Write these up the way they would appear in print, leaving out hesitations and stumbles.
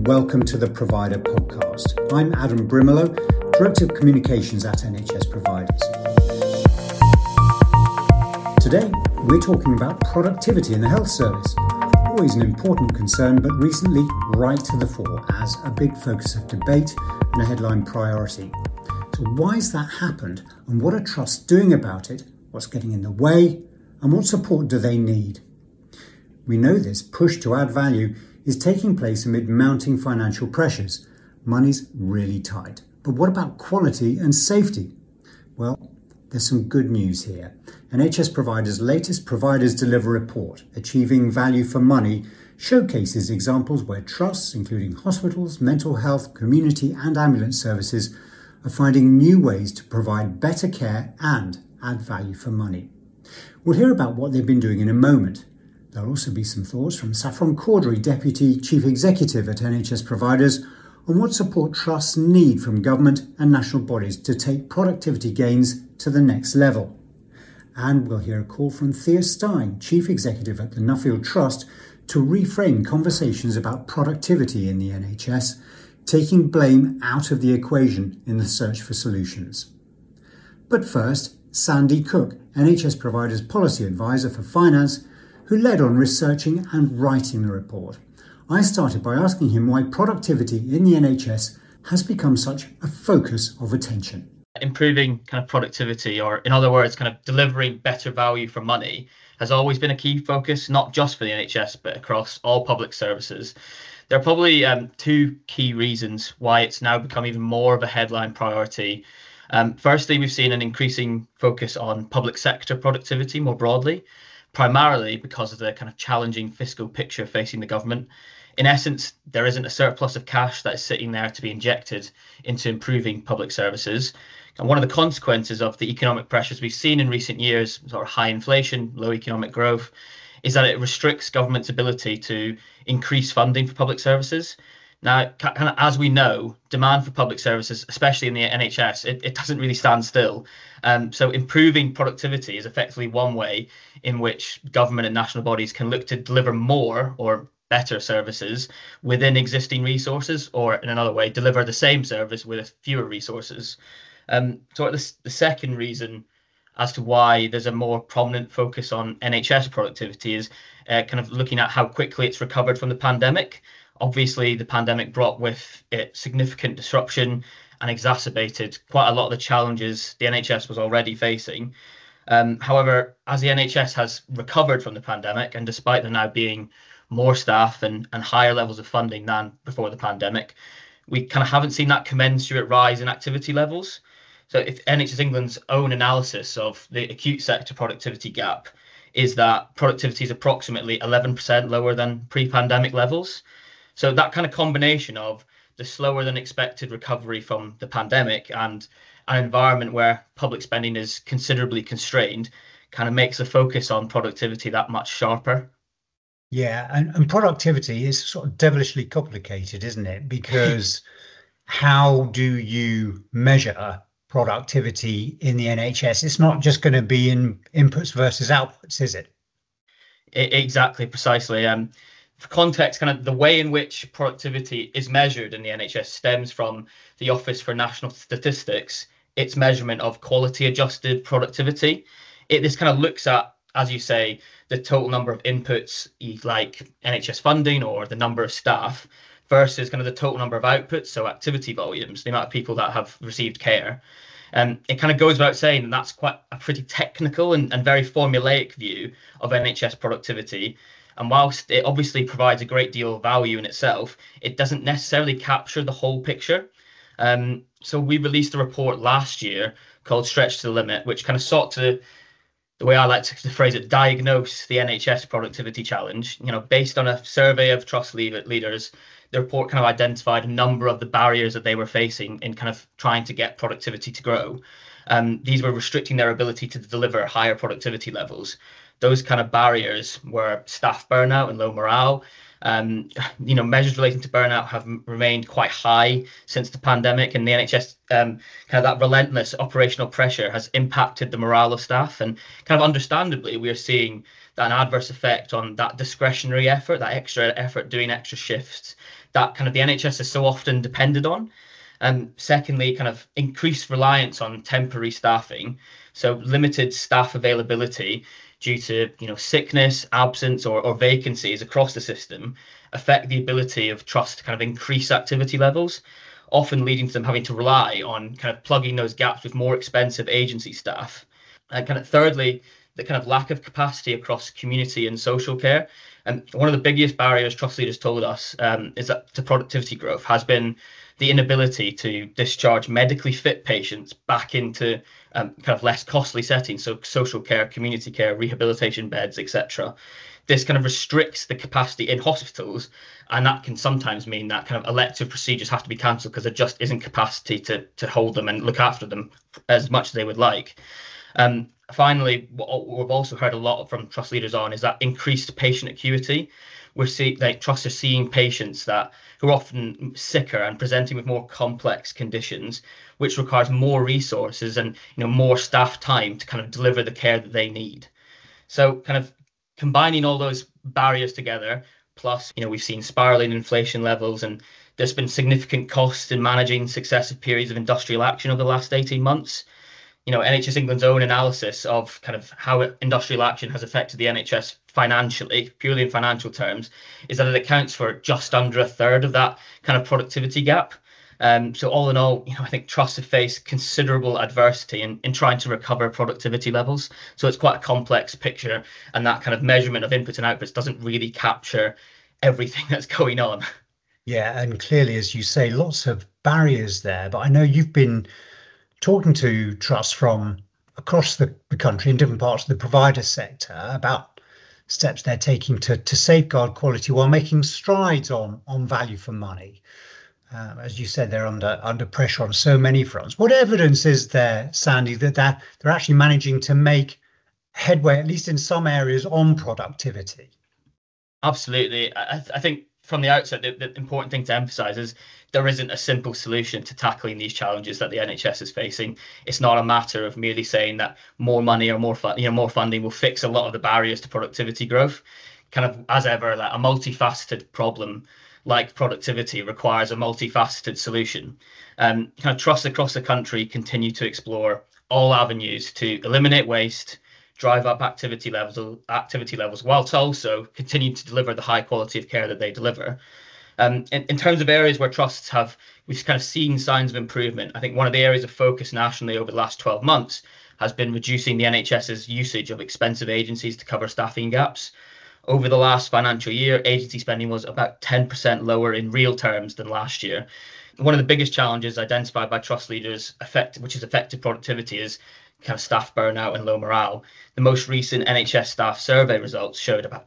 and welcome to the Provider Podcast. I'm Adam Brimelow, Director of Communications at NHS Providers. Today, we're talking about productivity in the health service. Always an important concern, but recently right to the fore as a big focus of debate and a headline priority. So why has that happened, and what are trusts doing about it? What's getting in the way, and what support do they need? We know this push to add value is taking place amid mounting financial pressures. Money's really tight. But what about quality and safety? Well, there's some good news here. NHS Providers' latest Providers Deliver report, Achieving Value for Money, showcases examples where trusts, including hospitals, mental health, community and ambulance services, are finding new ways to provide better care and add value for money. We'll hear about what they've been doing in a moment. There'll also be some thoughts from Saffron Caudry, Deputy Chief Executive at NHS Providers, on what support trusts need from government and national bodies to take productivity gains to the next level. And we'll hear a call from Thea Stein, Chief Executive at the Nuffield Trust, to reframe conversations about productivity in the NHS, taking blame out of the equation in the search for solutions. But first, Sandy Cook, NHS Providers Policy Advisor for Finance, who led on researching and writing the report. I started by asking him why productivity in the NHS has become such a focus of attention. Improving kind of productivity, or in other words, kind of delivering better value for money, has always been a key focus, not just for the NHS, but across all public services. There are probably two key reasons why it's now become even more of a headline priority. Firstly, we've seen an increasing focus on public sector productivity more broadly, primarily because of the kind of challenging fiscal picture facing the government. In essence, there isn't a surplus of cash that is sitting there to be injected into improving public services. And one of the consequences of the economic pressures we've seen in recent years, sort of high inflation, low economic growth, is that it restricts government's ability to increase funding for public services. Now, kind of as we know, demand for public services, especially in the NHS, it doesn't really stand still. So improving productivity is effectively one way in which government and national bodies can look to deliver more or better services within existing resources, or in another way, deliver the same service with fewer resources. So the second reason as to why there's a more prominent focus on NHS productivity is kind of looking at how quickly it's recovered from the pandemic. Obviously, the pandemic brought with it significant disruption and exacerbated quite a lot of the challenges the NHS was already facing. However, as the NHS has recovered from the pandemic, and despite there now being more staff and higher levels of funding than before the pandemic, we kind of haven't seen that commensurate rise in activity levels. So if NHS England's own analysis of the acute sector productivity gap is that productivity is approximately 11% lower than pre-pandemic levels. So that kind of combination of the slower than expected recovery from the pandemic and an environment where public spending is considerably constrained kind of makes the focus on productivity that much sharper. Yeah, and productivity is sort of devilishly complicated, isn't it? Because how do you measure productivity in the NHS? It's not just going to be in inputs versus outputs, is it? Exactly, precisely. For context, kind of the way in which productivity is measured in the NHS stems from the Office for National Statistics, its measurement of quality adjusted productivity. This kind of looks at, as you say, the total number of inputs like NHS funding or the number of staff versus kind of the total number of outputs, so activity volumes, the amount of people that have received care. It kind of goes without saying that's quite a pretty technical and very formulaic view of NHS productivity. And whilst it obviously provides a great deal of value in itself, it doesn't necessarily capture the whole picture. So we released a report last year called Stretch to the Limit, which kind of sought to, the way I like to phrase it, diagnose the NHS productivity challenge. Based on a survey of trust leaders, the report kind of identified a number of the barriers that they were facing in kind of trying to get productivity to grow. These were restricting their ability to deliver higher productivity levels. Those kind of barriers were staff burnout and low morale. Measures relating to burnout have remained quite high since the pandemic, and the NHS kind of that relentless operational pressure has impacted the morale of staff. And kind of understandably, we are seeing that an adverse effect on that discretionary effort, that extra effort doing extra shifts, that kind of the NHS is so often depended on. And secondly, kind of increased reliance on temporary staffing, so limited staff availability due to sickness, absence, or vacancies across the system affect the ability of trust to kind of increase activity levels, often leading to them having to rely on kind of plugging those gaps with more expensive agency staff. And kind of thirdly, the kind of lack of capacity across community and social care. And one of the biggest barriers trust leaders told us is that to productivity growth has been the inability to discharge medically fit patients back into kind of less costly settings, so social care, community care, rehabilitation beds, etc. This kind of restricts the capacity in hospitals, and that can sometimes mean that kind of elective procedures have to be cancelled because there just isn't capacity to hold them and look after them as much as they would like. Finally, what we've also heard a lot from trust leaders on is that increased patient acuity. We're seeing trusts are seeing patients who are often sicker and presenting with more complex conditions, which requires more resources and more staff time to kind of deliver the care that they need. So kind of combining all those barriers together, plus we've seen spiraling inflation levels, and there's been significant costs in managing successive periods of industrial action over the last 18 months. NHS England's own analysis of kind of how industrial action has affected the NHS financially, purely in financial terms, is that it accounts for just under a third of that kind of productivity gap. So all in all, I think trusts have faced considerable adversity in trying to recover productivity levels. So it's quite a complex picture, and that kind of measurement of inputs and outputs doesn't really capture everything that's going on. Yeah, and clearly, as you say, lots of barriers there. But I know you've been talking to trusts from across the country in different parts of the provider sector about steps they're taking to safeguard quality while making strides on value for money. As you said, they're under pressure on so many fronts. What evidence is there, Sandy, that they're actually managing to make headway, at least in some areas, on productivity? Absolutely. I think from the outset, the important thing to emphasize is there isn't a simple solution to tackling these challenges that the NHS is facing. It's not a matter of merely saying that more money or more funding will fix a lot of the barriers to productivity growth. Kind of as ever, like a multifaceted problem like productivity requires a multifaceted solution. Kind of trusts across the country continue to explore all avenues to eliminate waste, drive up activity levels, whilst also continue to deliver the high quality of care that they deliver. In terms of areas where trusts we've kind of seen signs of improvement, I think one of the areas of focus nationally over the last 12 months has been reducing the NHS's usage of expensive agencies to cover staffing gaps. Over the last financial year, agency spending was about 10% lower in real terms than last year. One of the biggest challenges identified by trust leaders, which has affected productivity, is kind of staff burnout and low morale. The most recent NHS staff survey results showed about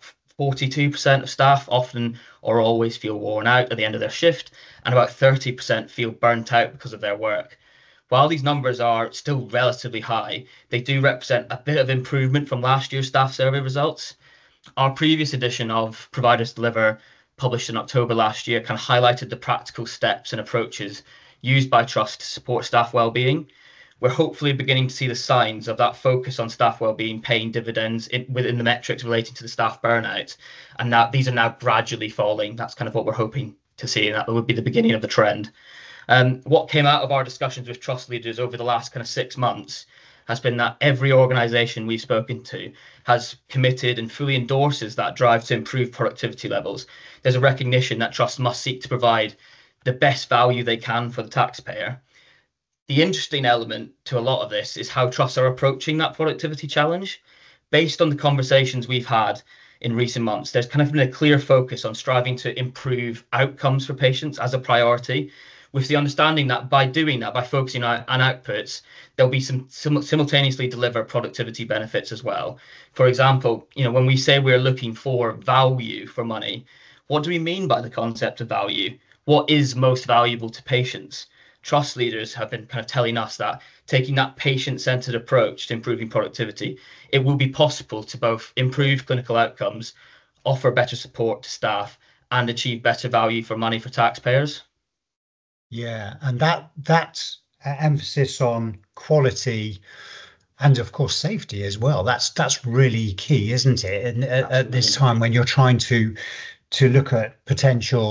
42% of staff often or always feel worn out at the end of their shift, and about 30% feel burnt out because of their work. While these numbers are still relatively high, they do represent a bit of improvement from last year's staff survey results. Our previous edition of Providers Deliver, published in October last year, kind of highlighted the practical steps and approaches used by Trust to support staff wellbeing. We're hopefully beginning to see the signs of that focus on staff wellbeing paying dividends within the metrics relating to the staff burnout, and that these are now gradually falling. That's kind of what we're hoping to see, and that would be the beginning of the trend. What came out of our discussions with trust leaders over the last kind of 6 months has been that every organisation we've spoken to has committed and fully endorses that drive to improve productivity levels. There's a recognition that trusts must seek to provide the best value they can for the taxpayer. The interesting element to a lot of this is how trusts are approaching that productivity challenge. Based on the conversations we've had in recent months, there's kind of been a clear focus on striving to improve outcomes for patients as a priority, with the understanding that by doing that, by focusing on outputs, there'll be some simultaneously deliver productivity benefits as well. For example, when we say we're looking for value for money, what do we mean by the concept of value? What is most valuable to patients? Trust leaders have been kind of telling us that taking that patient-centered approach to improving productivity, it will be possible to both improve clinical outcomes, offer better support to staff, and achieve better value for money for taxpayers. Yeah, and that emphasis on quality and of course safety as well, that's really key, isn't it? And at this time when you're trying to look at potential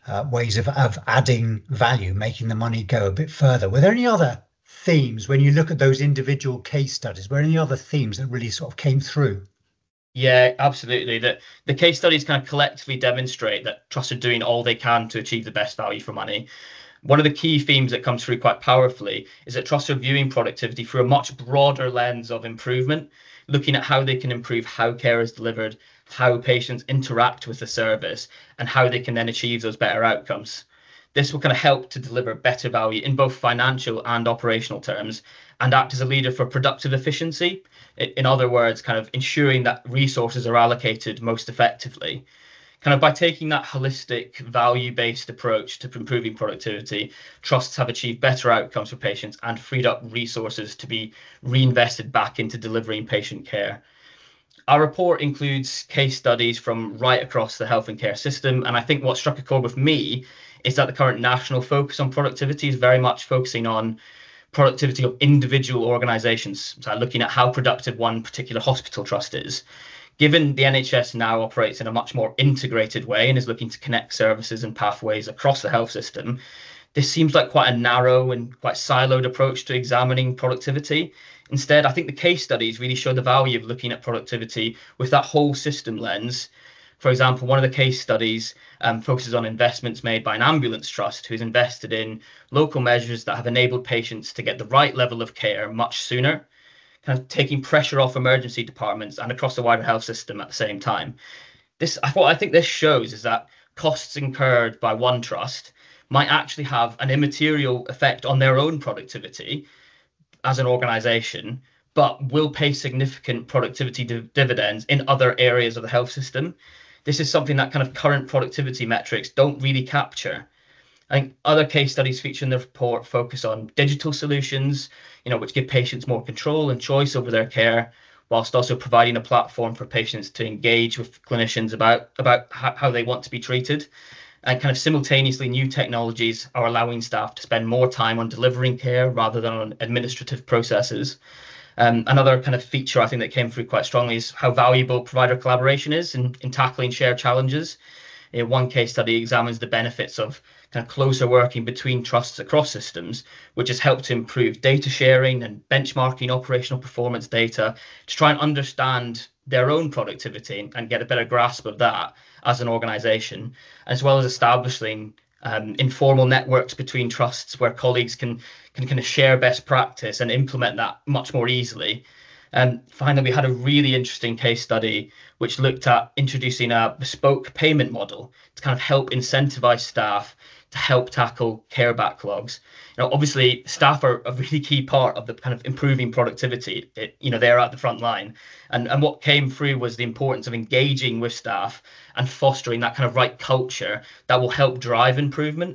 ways of adding value, making the money go a bit further. Were there any other themes when you look at those individual case studies? Were there any other themes that really sort of came through? Yeah, absolutely. The case studies kind of collectively demonstrate that trusts are doing all they can to achieve the best value for money. One of the key themes that comes through quite powerfully is that trusts are viewing productivity through a much broader lens of improvement, looking at how they can improve how care is delivered, how patients interact with the service, and how they can then achieve those better outcomes. This will kind of help to deliver better value in both financial and operational terms and act as a leader for productive efficiency. In other words, kind of ensuring that resources are allocated most effectively. Kind of by taking that holistic, value-based approach to improving productivity, trusts have achieved better outcomes for patients and freed up resources to be reinvested back into delivering patient care. Our report includes case studies from right across the health and care system, and I think what struck a chord with me is that the current national focus on productivity is very much focusing on productivity of individual organisations, so looking at how productive one particular hospital trust is. Given the NHS now operates in a much more integrated way and is looking to connect services and pathways across the health system, this seems like quite a narrow and quite siloed approach to examining productivity. Instead, I think the case studies really show the value of looking at productivity with that whole system lens. For example, one of the case studies focuses on investments made by an ambulance trust who's invested in local measures that have enabled patients to get the right level of care much sooner, kind of taking pressure off emergency departments and across the wider health system at the same time. What I think this shows is that costs incurred by one trust might actually have an immaterial effect on their own productivity as an organisation, but will pay significant productivity dividends in other areas of the health system. This is something that kind of current productivity metrics don't really capture. I think other case studies featured in the report focus on digital solutions, which give patients more control and choice over their care, whilst also providing a platform for patients to engage with clinicians about how they want to be treated. And kind of simultaneously, new technologies are allowing staff to spend more time on delivering care rather than on administrative processes. Another kind of feature I think that came through quite strongly is how valuable provider collaboration is in tackling shared challenges. One case study examines the benefits of kind of closer working between trusts across systems, which has helped to improve data sharing and benchmarking operational performance data to try and understand their own productivity and get a better grasp of that as an organisation, as well as establishing informal networks between trusts where colleagues can kind of share best practice and implement that much more easily. And finally, we had a really interesting case study which looked at introducing a bespoke payment model to kind of help incentivize staff to help tackle care backlogs. Obviously, staff are a really key part of the kind of improving productivity. They're at the front line. And what came through was the importance of engaging with staff and fostering that kind of right culture that will help drive improvement.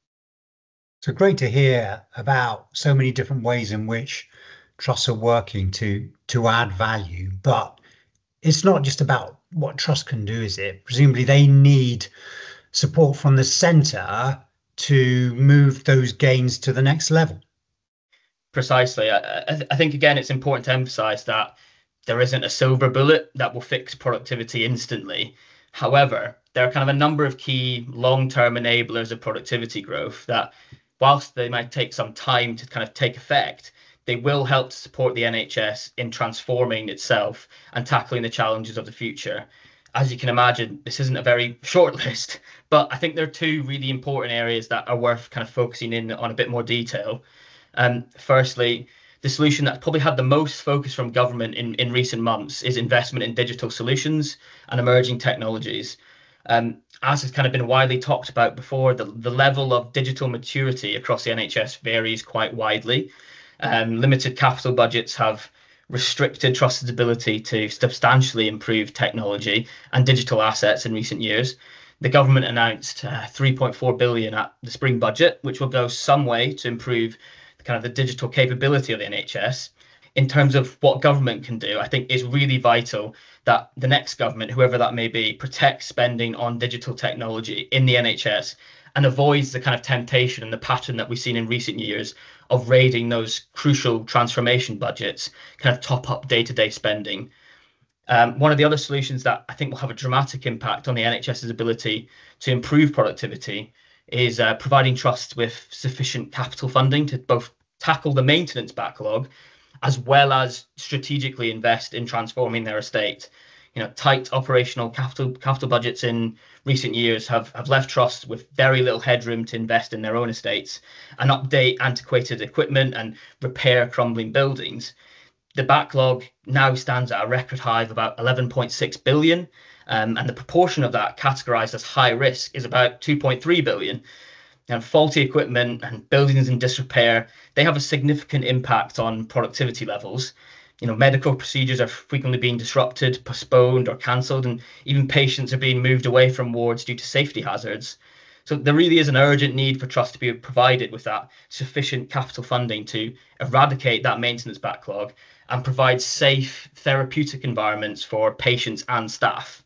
So great to hear about so many different ways in which trusts are working to add value, but it's not just about what trust can do, is it? Presumably they need support from the centre to move those gains to the next level. Precisely. I think, again, it's important to emphasise that there isn't a silver bullet that will fix productivity instantly. However, there are kind of a number of key long-term enablers of productivity growth that, whilst they might take some time to kind of take effect, they will help to support the NHS in transforming itself and tackling the challenges of the future. As you can imagine, this isn't a very short list, but I think there are two really important areas that are worth kind of focusing in on a bit more detail. Firstly, the solution that's probably had the most focus from government in recent months is investment in digital solutions and emerging technologies. As has kind of been widely talked about before, the level of digital maturity across the NHS varies quite widely. Limited capital budgets have restricted trust's ability to substantially improve technology and digital assets in recent years. The government announced 3.4 billion at the spring budget, which will go some way to improve the digital capability of the NHS. In terms of what government can do, I think it's really vital that the next government, whoever that may be, protects spending on digital technology in the NHS and avoids the kind of temptation and the pattern that we've seen in recent years of raiding those crucial transformation budgets, kind of top up day-to-day spending. One of the other solutions that I think will have a dramatic impact on the NHS's ability to improve productivity is providing trusts with sufficient capital funding to both tackle the maintenance backlog as well as strategically invest in transforming their estate. Tight operational capital budgets in recent years have left trusts with very little headroom to invest in their own estates and update antiquated equipment and repair crumbling buildings. The backlog now stands at a record high of about 11.6 billion, and the proportion of that categorized as high risk is about 2.3 billion. And faulty equipment and buildings in disrepair, they have a significant impact on productivity levels. Medical procedures are frequently being disrupted, postponed, or cancelled, and even patients are being moved away from wards due to safety hazards. So there really is an urgent need for trust to be provided with that sufficient capital funding to eradicate that maintenance backlog and provide safe therapeutic environments for patients and staff.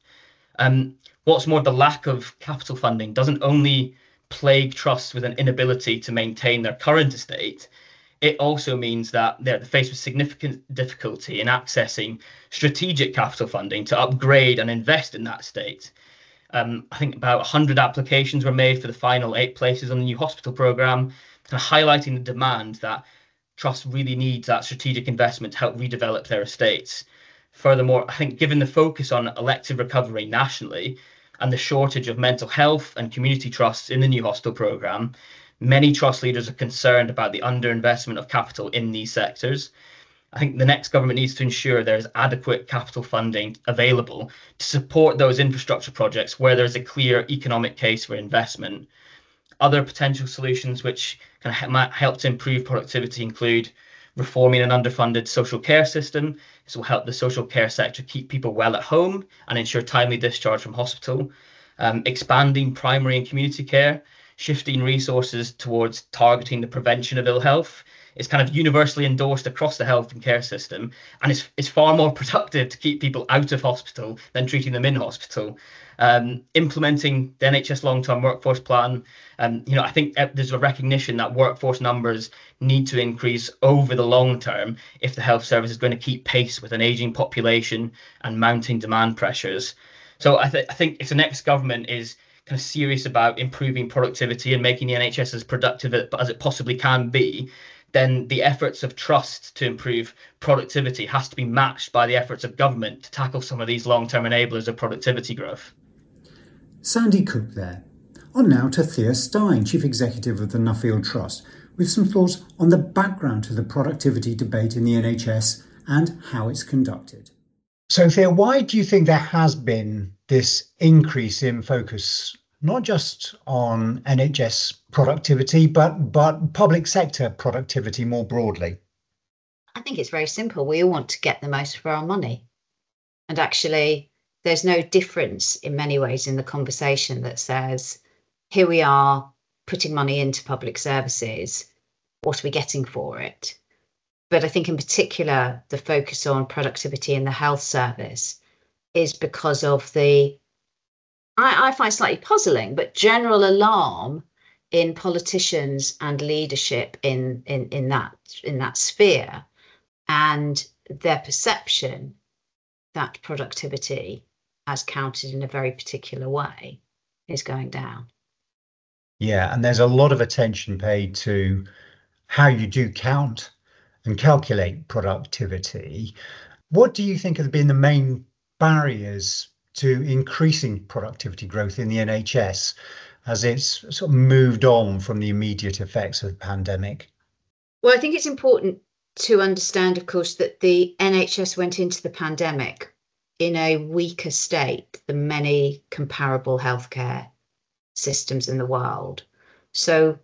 What's more, the lack of capital funding doesn't only plague trusts with an inability to maintain their current estate, it also means that they're faced with significant difficulty in accessing strategic capital funding to upgrade and invest in that estate. I think about 100 applications were made for the final 8 places on the new hospital programme, kind of highlighting the demand that trust really needs that strategic investment to help redevelop their estates. Furthermore, I think given the focus on elective recovery nationally and the shortage of mental health and community trusts in the new hospital programme, many trust leaders are concerned about the underinvestment of capital in these sectors. I think the next government needs to ensure there is adequate capital funding available to support those infrastructure projects where there's a clear economic case for investment. Other potential solutions which might help to improve productivity include reforming an underfunded social care system. This will help the social care sector keep people well at home and ensure timely discharge from hospital. Expanding primary and community care, shifting resources towards targeting the prevention of ill health. It's kind of universally endorsed across the health and care system, and it's far more productive to keep people out of hospital than treating them in hospital. Implementing the NHS long-term workforce plan, I think there's a recognition that workforce numbers need to increase over the long term if the health service is going to keep pace with an ageing population and mounting demand pressures. So I think if the next government is kind of serious about improving productivity and making the NHS as productive as it possibly can be, then the efforts of trust to improve productivity has to be matched by the efforts of government to tackle some of these long-term enablers of productivity growth. Sandy Cook there. On now to Thea Stein, Chief Executive of the Nuffield Trust, with some thoughts on the background to the productivity debate in the NHS and how it's conducted. So Thea, why do you think there has been this increase in focus, not just on NHS productivity, but public sector productivity more broadly? I think it's very simple. We all want to get the most for our money. And actually, there's no difference in many ways in the conversation that says, here we are putting money into public services. What are we getting for it? But I think in particular, the focus on productivity in the health service is because of the, I find slightly puzzling, but general alarm in politicians and leadership in that sphere, and their perception that productivity, as counted in a very particular way, is going down. Yeah, and there's a lot of attention paid to how you do count and calculate productivity. What do you think have been the main barriers to increasing productivity growth in the NHS as it's sort of moved on from the immediate effects of the pandemic? Well, I think it's important to understand, of course, that the NHS went into the pandemic in a weaker state than many comparable healthcare systems in the world. So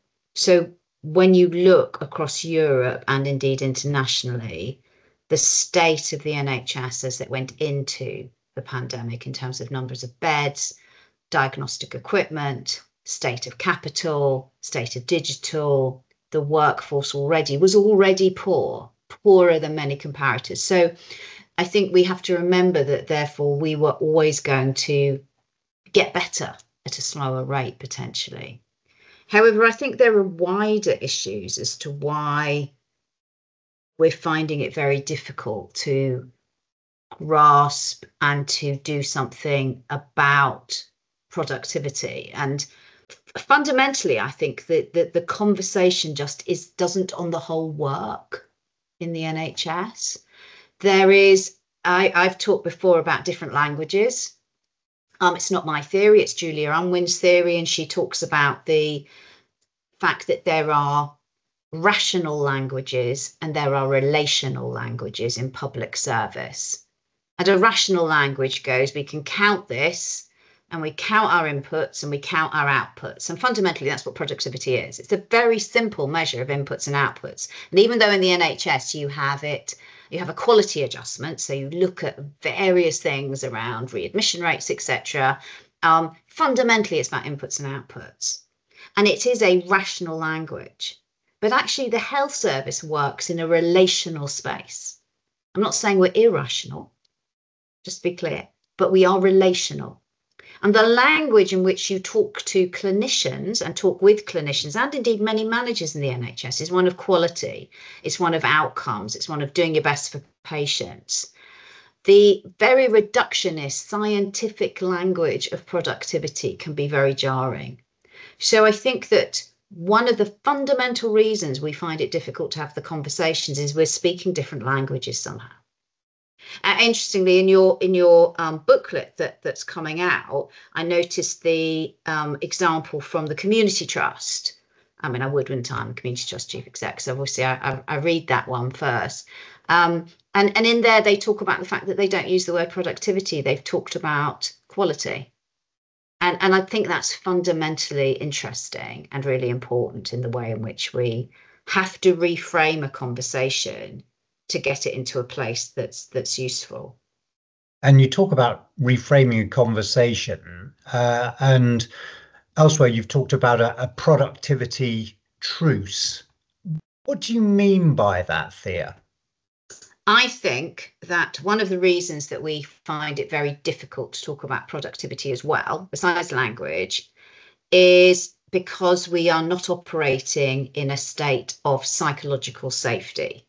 when you look across Europe and indeed internationally, the state of the NHS as it went into the pandemic in terms of numbers of beds, diagnostic equipment, state of capital, state of digital, the workforce was already poorer than many comparators. So I think we have to remember that therefore we were always going to get better at a slower rate potentially. However, I think there are wider issues as to why we're finding it very difficult to grasp and to do something about productivity. And fundamentally, I think that the conversation just doesn't on the whole work in the NHS. There is, I've talked before about different languages. It's not my theory, it's Julia Unwin's theory, and she talks about the fact that there are rational languages and there are relational languages in public service. And a rational language goes, we can count this, and we count our inputs and we count our outputs. And fundamentally, that's what productivity is. It's a very simple measure of inputs and outputs. And even though in the NHS you have a quality adjustment, so you look at various things around readmission rates, etc. Fundamentally, it's about inputs and outputs. And it is a rational language. But actually, the health service works in a relational space. I'm not saying we're irrational, just to be clear, but we are relational. And the language in which you talk to clinicians and talk with clinicians, and indeed many managers in the NHS, is one of quality. It's one of outcomes. It's one of doing your best for patients. The very reductionist scientific language of productivity can be very jarring. So I think that one of the fundamental reasons we find it difficult to have the conversations is we're speaking different languages somehow. Interestingly, in your booklet that's coming out, I noticed the example from the Community Trust. I mean, I would, wouldn't I? I'm a Community Trust Chief Exec, so obviously I read that one first. And in there, they talk about the fact that they don't use the word productivity. They've talked about quality. And I think that's fundamentally interesting and really important in the way in which we have to reframe a conversation to get it into a place that's useful. And you talk about reframing a conversation, and elsewhere you've talked about a productivity truce. What do you mean by that, Thea? I think that one of the reasons that we find it very difficult to talk about productivity as well, besides language, is because we are not operating in a state of psychological safety.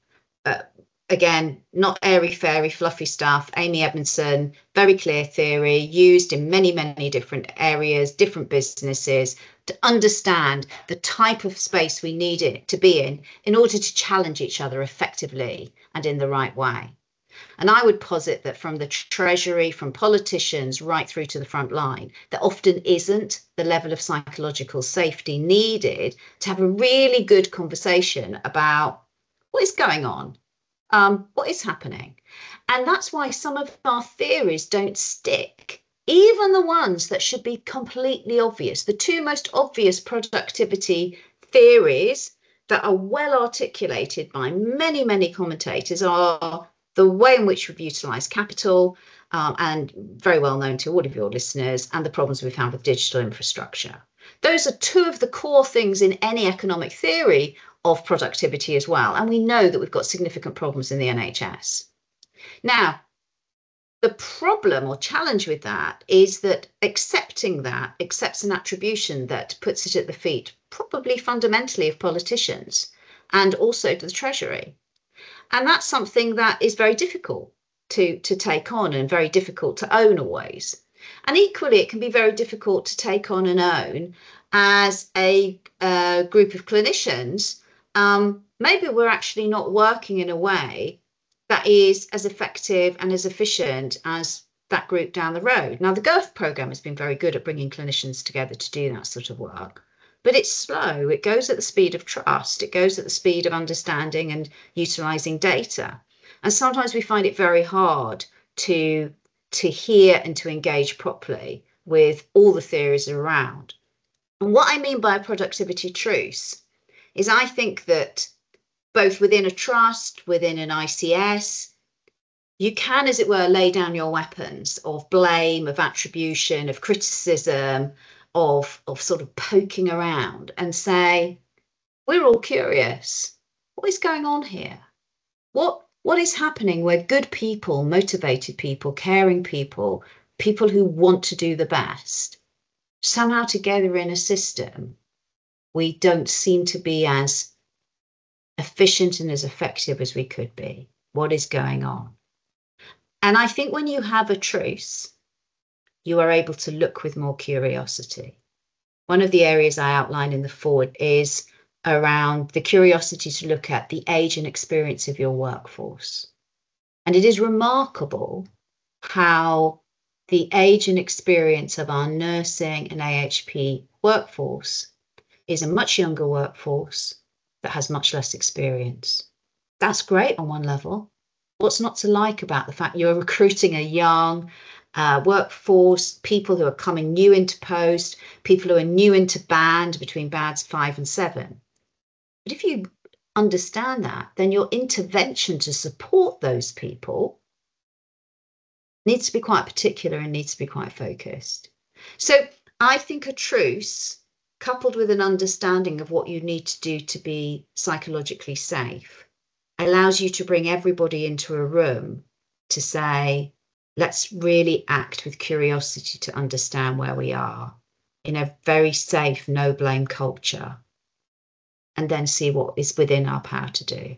Again, not airy-fairy, fluffy stuff. Amy Edmondson, very clear theory, used in many, many different areas, different businesses, to understand the type of space we need it to be in order to challenge each other effectively and in the right way. And I would posit that from the Treasury, from politicians right through to the front line, there often isn't the level of psychological safety needed to have a really good conversation about what is going on. What is happening? And that's why some of our theories don't stick, even the ones that should be completely obvious. The two most obvious productivity theories that are well articulated by many, many commentators are the way in which we've utilised capital, and very well known to all of your listeners, and the problems we've had with digital infrastructure. Those are two of the core things in any economic theory of productivity as well. And we know that we've got significant problems in the NHS. Now, the problem or challenge with that is that accepting that accepts an attribution that puts it at the feet, probably fundamentally, of politicians and also to the Treasury. And that's something that is very difficult to take on and very difficult to own always. And equally, it can be very difficult to take on and own as a group of clinicians. Maybe we're actually not working in a way that is as effective and as efficient as that group down the road. Now, the GIRF programme has been very good at bringing clinicians together to do that sort of work, but it's slow. It goes at the speed of trust. It goes at the speed of understanding and utilising data. And sometimes we find it very hard to hear and to engage properly with all the theories around. And what I mean by a productivity truce is I think that both within a trust, within an ICS, you can, as it were, lay down your weapons of blame, of attribution, of criticism, of sort of poking around and say, we're all curious. What is going on here? What is happening where good people, motivated people, caring people, people who want to do the best, somehow together in a system, we don't seem to be as efficient and as effective as we could be? What is going on? And I think when you have a truce, you are able to look with more curiosity. One of the areas I outline in the forward is around the curiosity to look at the age and experience of your workforce. And it is remarkable how the age and experience of our nursing and AHP workforce is a much younger workforce that has much less experience. That's great on one level. What's not to like about the fact you're recruiting a young workforce, people who are coming new into post, people who are new into band between bands 5 and 7. But if you understand that, then your intervention to support those people needs to be quite particular and needs to be quite focused. So I think a truce, coupled with an understanding of what you need to do to be psychologically safe, allows you to bring everybody into a room to say, let's really act with curiosity to understand where we are in a very safe, no blame culture, and then see what is within our power to do.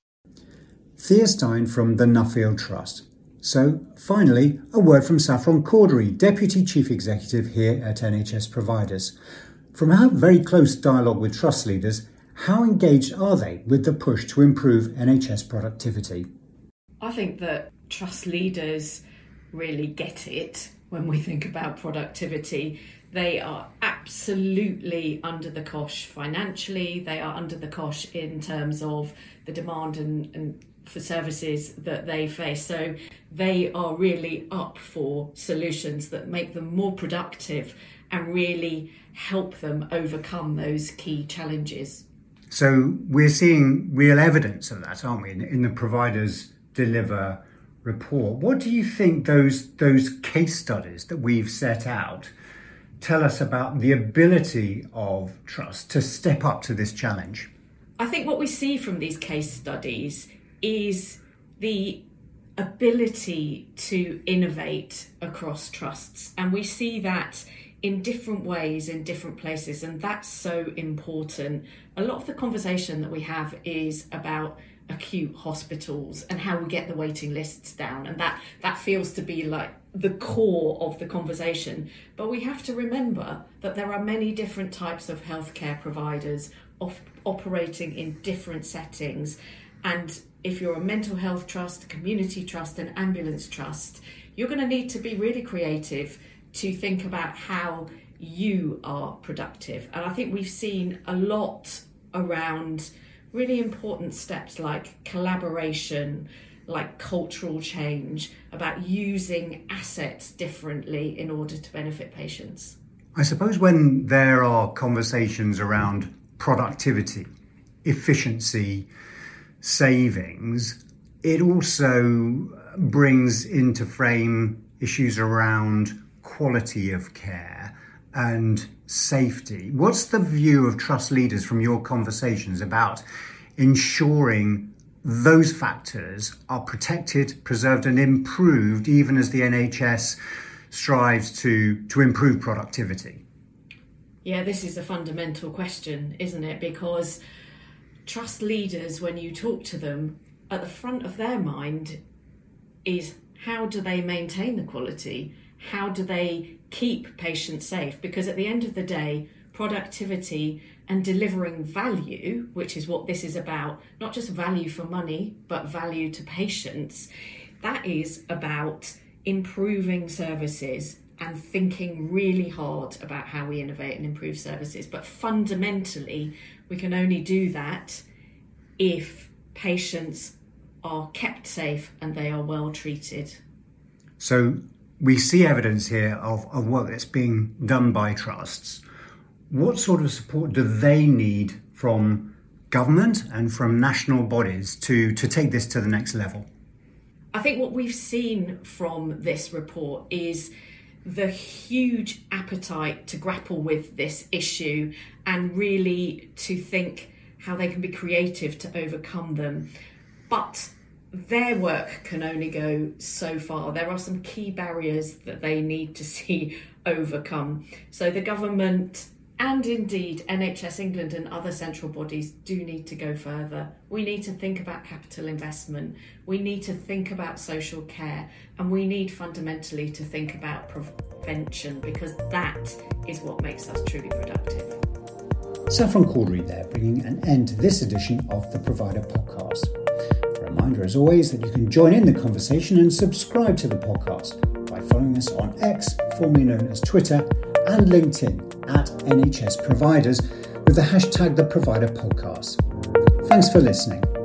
Thea Stein from the Nuffield Trust. So, finally, a word from Saffron Cordery, Deputy Chief Executive here at NHS Providers. From our very close dialogue with trust leaders, how engaged are they with the push to improve NHS productivity? I think that trust leaders really get it when we think about productivity. They are absolutely under the cosh financially. They are under the cosh in terms of the demand and for services that they face. So they are really up for solutions that make them more productive and really help them overcome those key challenges. So we're seeing real evidence of that, aren't we, in the Providers Deliver report. What do you think those case studies that we've set out tell us about the ability of trust to step up to this challenge? I think what we see from these case studies is the ability to innovate across trusts. And we see that in different ways, in different places, and that's so important. A lot of the conversation that we have is about acute hospitals and how we get the waiting lists down, and that feels to be like the core of the conversation. But we have to remember that there are many different types of healthcare providers operating in different settings, and if you're a mental health trust, community trust, and ambulance trust, you're going to need to be really creative to think about how you are productive. And I think we've seen a lot around really important steps like collaboration, like cultural change, about using assets differently in order to benefit patients. I suppose when there are conversations around productivity, efficiency, savings, it also brings into frame issues around quality of care and safety. What's the view of trust leaders from your conversations about ensuring those factors are protected, preserved and improved even as the NHS strives to improve productivity? Yeah, this is a fundamental question, isn't it? Because trust leaders, when you talk to them, at the front of their mind is how do they maintain the quality? How do they keep patients safe? Because at the end of the day, productivity and delivering value, which is what this is about, not just value for money, but value to patients, that is about improving services and thinking really hard about how we innovate and improve services. But fundamentally, we can only do that if patients are kept safe and they are well treated. So we see evidence here of work that's being done by trusts. What sort of support do they need from government and from national bodies to take this to the next level? I think what we've seen from this report is the huge appetite to grapple with this issue and really to think how they can be creative to overcome them. But their work can only go so far. There are some key barriers that they need to see overcome. So the government And indeed, NHS England and other central bodies do need to go further. We need to think about capital investment, we need to think about social care, and we need fundamentally to think about prevention, because that is what makes us truly productive. Saffron Cordery there, bringing an end to this edition of the Provider Podcast. A reminder, as always, that you can join in the conversation and subscribe to the podcast by following us on X, formerly known as Twitter, and LinkedIn at NHS Providers with the hashtag The Provider Podcast. Thanks for listening.